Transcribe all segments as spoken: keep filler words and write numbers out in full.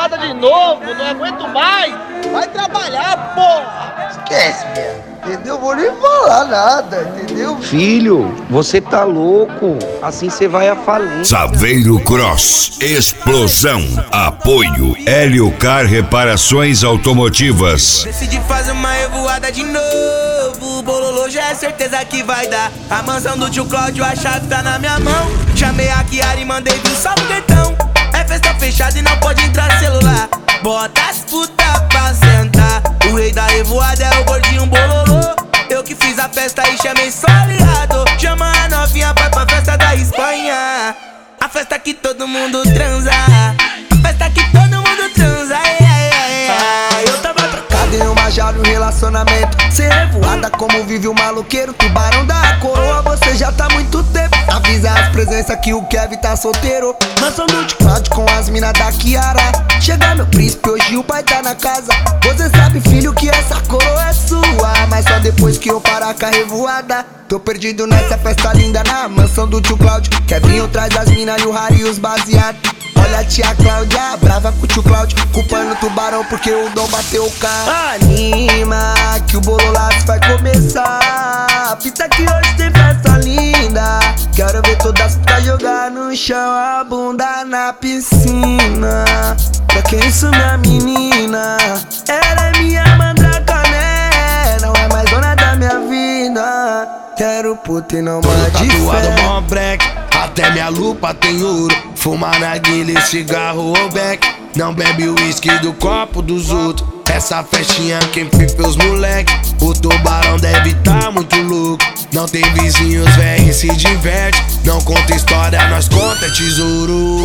revoada de novo, não aguento mais. Vai trabalhar, porra. Esquece, mesmo. Entendeu? Vou nem falar nada, entendeu? Filho, você tá louco. Assim você vai à falência. Saveiro Cross, explosão, apoio, Hélio Car Reparações Automotivas. Decidi fazer uma revoada de novo. Bololô já é certeza que vai dar. A mansão do tio Cláudio, a chave tá na minha mão. Chamei a Kiara e mandei vir só no cartão. É festa fechada e não pode entrar celular. Bota as putas pra sentar. O rei da revoada é o gordinho Bololô. Eu que fiz a festa e chamei só aliado. Chama a novinha pra pra festa da Espanha. A festa que todo mundo transa. A festa que todo mundo transa. Yeah, yeah, yeah. Eu tava trocado em uma jaula, um relacionamento sem revoada, como vive o maloqueiro. Tubarão da coroa, você já tá muito tempo. Avisa as presenças que o Kevin tá solteiro. Mansão do tio Cláudio com as minas da Kiara. Chega meu príncipe, hoje o pai tá na casa. Você sabe, filho, que essa coroa é sua, mas só depois que eu parar com a revoada. Tô perdido nessa festa linda na mansão do tio Cláudio. Kevinho traz as minas e o Harry e os baseados. Olha a tia Cláudia, brava com o tio Cláudio, culpando o tubarão porque o Dom bateu o carro. Anima que o bololaço vai começar. Fita que hoje tem festa linda. Quero ver todas as putas jogar no chão, a bunda na piscina. Pra que isso, minha menina? Ela é minha mandracané, não é mais dona da minha vida. Quero puta e não mais de fé. Mó break, até minha lupa tem ouro. Fumar narguilha, cigarro ou beck. Não bebe o uísque do copo dos outros. Essa festinha quem pipa os moleque. O tubarão deve tá muito louco. Não tem vizinhos, véi, se diverte. Não conta história, nós conta tesouro.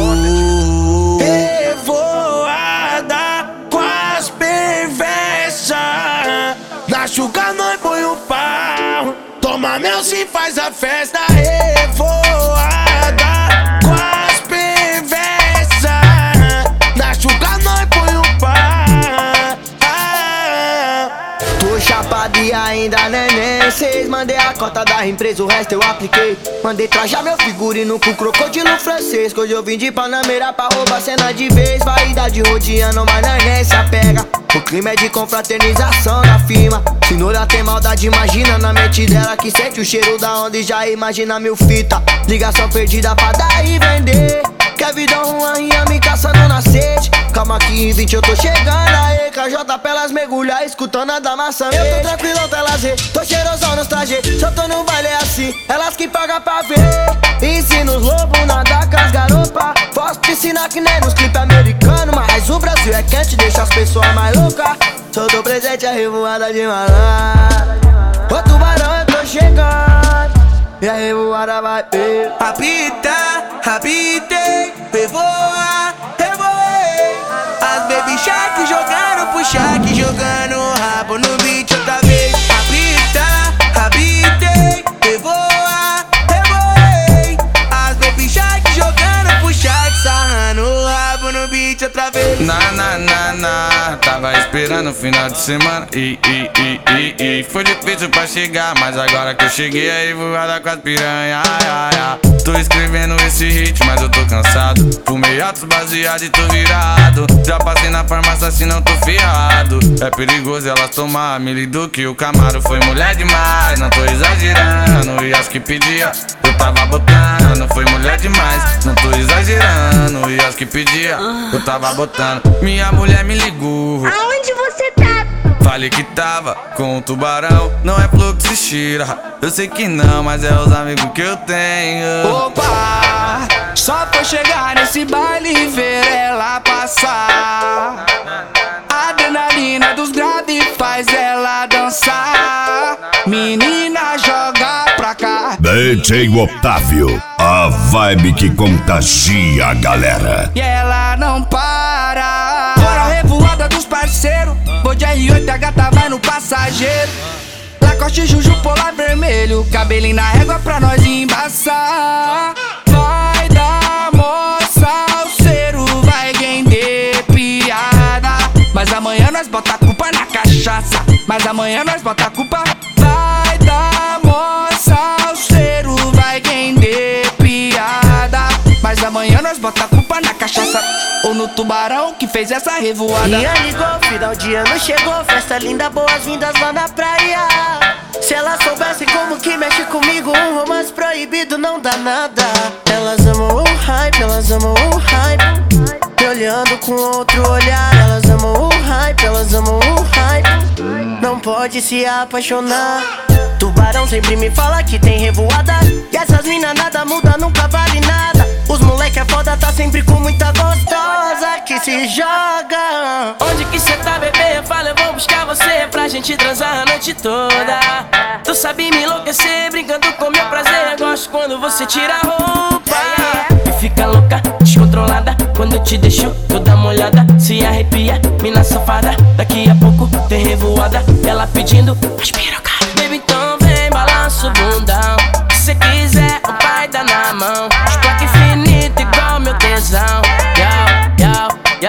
Revoada com as perversas. Na chuca nós põe o pau. Toma mel se faz a festa. Revoada com as perversas. Na chuca nós põe o pau. Tô chapado e ainda neném. Cês mandei a cota da empresa, o resto eu apliquei. Mandei trajar meu figurino com crocodilo francês. Que hoje eu vim de Panameira pra roubar cena de vez. Vaidade rodeando, mas neném se apega. O clima é de confraternização na firma. Se Nora tem maldade, imagina na mente dela, que sente o cheiro da onda e já imagina mil fita. Ligação perdida pra dar e vender. Quer vida uma rinha me caçando na sede. Calma que em vinte eu tô chegando aí. K J pra elas mergulhar, escutando a da maçã. Eu tô tranquilão, tá lazer, tô cheirosão nos trajes. Se eu tô no baile é assim, elas que pagam pra ver. Ensino os lobos, nadar com as garopas. Posso te ensinar que nem nos clipes americanos. Mas o Brasil é quente, deixa as pessoas mais loucas. Só tô presente, a revoada de malandro. Ô tubarão, eu tô chegando e a revoada vai ver. Apita, apitei, revoa, revoei. As baby shark jogando pro shark, jogando o rabo no beat outra vez. Apita, apitei, revoa, revoei. As baby shark jogando pro shark, sarrando o rabo no beat outra vez. Na, na, na, na, tava esperando o final de semana. E, e, e, e, e foi difícil pra chegar, mas agora que eu cheguei aí voada com as piranha. Ai, ai, ai. Tô escrevendo esse hit, mas eu tô cansado. Fumei altos baseado e tô virado. Já passei na farmácia, assim não tô fiado. É perigoso elas tomar Mili Duque, o Camaro foi mulher demais. Não tô exagerando, e as que pedia eu tava botando. Foi mulher demais, não tô exagerando, e as que pedia eu tava botando. Minha mulher me ligou. Aonde você tá? Falei que tava com o tubarão. Não é fluxo e tira, eu sei que não, mas é os amigos que eu tenho. Opa, só foi chegar nesse baile e ver ela passar. A adrenalina dos graves faz ela dançar. Menina, joga pra cá. D J Otávio, a vibe que contagia a galera. E ela não para. Bora a revoada dos parceiros. Vou de R oito, a gata vai no passageiro. Lacoste, Juju, polar vermelho. Cabelinho na régua pra nós embaçar. Vai dar moça, o cero vai render piada. Mas amanhã nós bota a culpa na cachaça. Mas amanhã nós bota a culpa. Vai dar moça, o cero vai render piada. Mas amanhã nós bota a culpa na cachaça. Ou no tubarão que fez essa revoada. Minha ligou, final de ano chegou, festa linda, boas-vindas lá na praia. Se elas soubessem como que mexe comigo, um romance proibido não dá nada. Elas amam o hype, elas amam o hype, me olhando com outro olhar. Elas amam o hype, elas amam o hype, não pode se apaixonar. Tubarão sempre me fala que tem revoada, e essas mina nada muda, nunca vale nada. Os moleque é foda, tá sempre com muita gostosa que se joga. Onde que cê tá, bebê? Eu falo, eu vou buscar você pra gente transar a noite toda. Tu sabe me enlouquecer, brincando com meu prazer. Eu gosto quando você tira a roupa e fica louca, descontrolada. Quando eu te deixo toda molhada, se arrepia, mina safada. Daqui a pouco tem revoada, ela pedindo as pirocas. Baby, então vem, balança o bundão. Se quiser, o pai dá na mão. Esplaca infinito igual meu tesão. Yo, yo,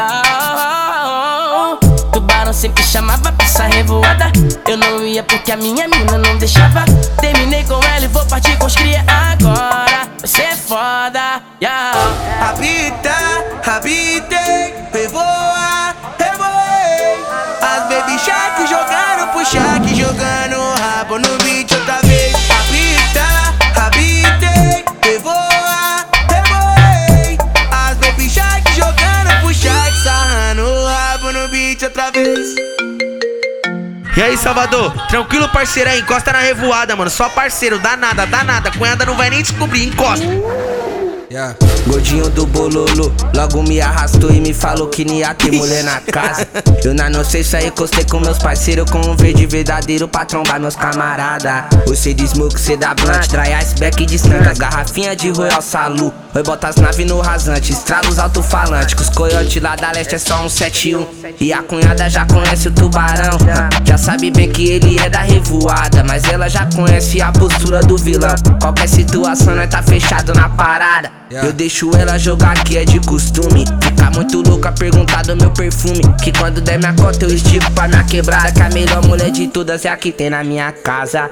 yo. Tubarão sempre chamava pra essa revoada. Eu não ia porque a minha mina não deixava. Terminei com ela e vou partir com os cria agora. Vai ser foda, yo. Habita, habitei, revoa, revoei. As baby shark jogando pro shark, jogando o rabo no beat outra vez. Habita, habitei, revoa, revoei. As baby shark jogando pro shark, sarrando o rabo no beat outra vez. E aí, Salvador? Tranquilo, parceiro aí? Encosta na revoada, mano. Só parceiro, dá nada, dá nada. Cunhada não vai nem descobrir, encosta. Yeah. Gordinho do bololo, logo me arrastou e me falou que não ia ter mulher na casa. Eu na não sei sair, encostei com meus parceiros com um verde verdadeiro pra trombar meus camarada. Você de smoke, cê da blunt, dry iceback distante, as garrafinha de Royal Salu. Oi, bota as naves no rasante, estraga os alto-falantes, que os coiotes lá da leste é só um sete um. E a cunhada já conhece o tubarão, já sabe bem que ele é da revoada, mas ela já conhece a postura do vilão. Qualquer situação nós tá fechado na parada. Eu deixo ela jogar que é de costume. Fica muito louca perguntar do meu perfume, que quando der minha cota eu estico pra minha quebrada. Que a melhor mulher de todas é a que tem na minha casa.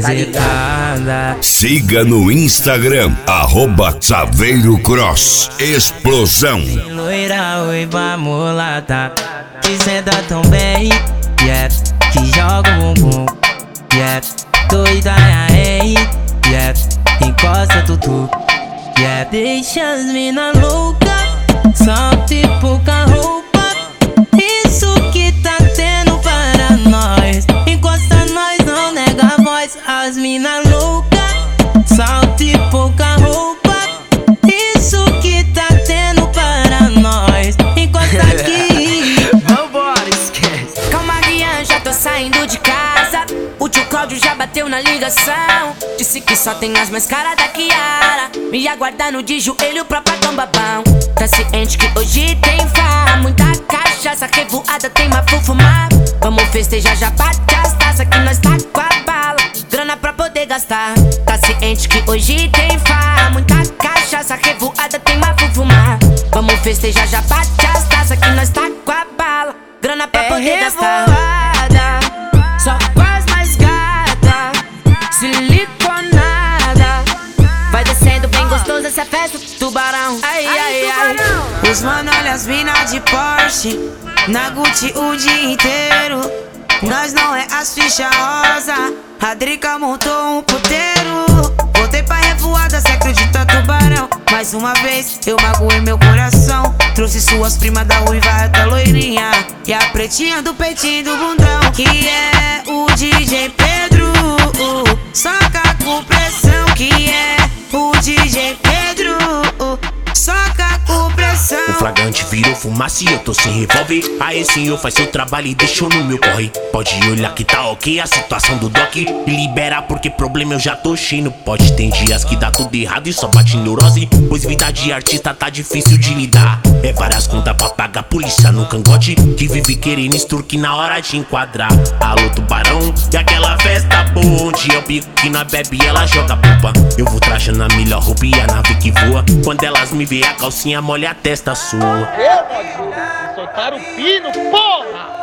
Preservada. Siga no Instagram, arroba Saveiro Cross. Explosão. Loira, oi, mulata, que senta tão bem, yeah, que joga o bumbum, yeah, doida, hey, yeah, encosta tutu, yeah, deixa as mina louca, salta e pouca roupa, isso que tá tendo para nós, encosta nós, não nega a voz, as mina louca, salta e pouca roupa, isso que tá tendo para nós, encosta aqui. Vambora, esquece. Calma, Rian, já tô saindo de casa. O tio Cláudio já bateu na ligação. Disse que só tem as mais caras da Kiara. Me aguardando de joelho pra pagar um babão. Tá ciente que hoje tem farra, muita cachaça, revoada, tem uma fufumar. Vamos festejar, já bate as taças que nós tá com a bala, grana pra poder gastar. Tá ciente que hoje tem farra, muita cachaça, revoada, tem uma fufumar. Vamos festejar, já bate as taças que nós tá com a bala, grana pra É poder gastar. revoada, só com as mais gata, siliconada. Vai descendo bem gostoso essa festa, tubarão. Ai, ai, ai. Os mano olha as mina de Porsche, na Gucci o dia inteiro. Nós não é as ficha rosa, a Drica montou um puteiro. Voltei pra revoada, cê acredita, tubarão? Mais uma vez eu magoei meu coração. Trouxe suas primas da ruiva até loirinha, e a pretinha do peitinho do bundão, que é o D J Pedro. Soca com pressão, que é o D J Pedro. Soca com pressão. O flagrante virou fumaça e eu tô sem revólver. Aí senhor, faz seu trabalho e deixou no meu corre. Pode olhar que tá ok a situação do doc, e libera porque problema eu já tô cheio. Pode, tem dias que dá tudo errado e só bate neurose, pois vida de artista tá difícil de lidar. É várias contas pra pagar, polícia no cangote, que vive querendo extorquir na hora de enquadrar. Alô, tubarão, e aquela festa boa, onde eu bico que na bebe e ela joga pupa. Eu vou trajando a melhor roupa e a nave que voa, quando elas me vê a calcinha molha a testa sua. Eu, Modinho, soltaram o pino, porra!